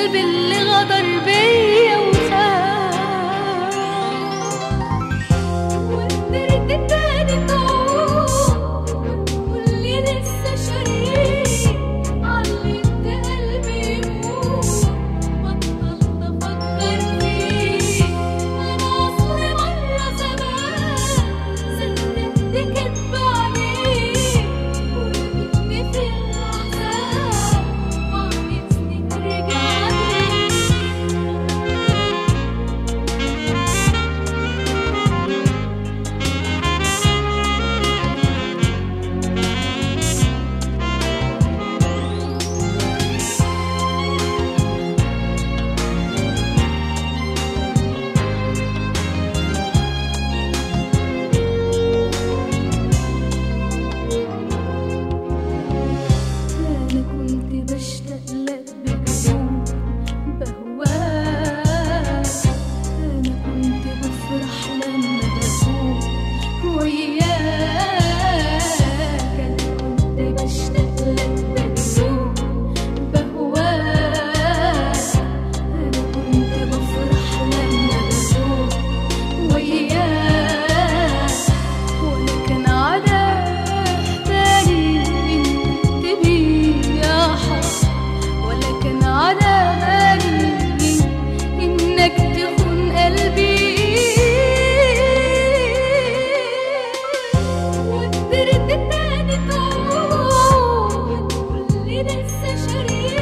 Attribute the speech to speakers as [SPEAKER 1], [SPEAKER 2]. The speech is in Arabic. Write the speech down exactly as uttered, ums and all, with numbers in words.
[SPEAKER 1] قلبي اللي غدر بيا وخان، وقدرت تاني تعود وتقولي لسه شريك، علمت قلبي يموت بطلت افكر فيك. انا اصلي مرة زمان صدقت كدب عليك، ورميتني في العذاب وعايزني ترجع لي. أنا كنت بشتاق لك بجنون بهواك، أنا كنت بفرح لما بكون وياك، أنا كنت بشتاق لك بجنون بهواك، أنا كنت بفرح لما بكون وياك، ولا كان على بالي إنك تبيع حب، ولا كان على بالي إنك تخون قلبي. وقدرت تاني تعود وتقولي لسه شريك،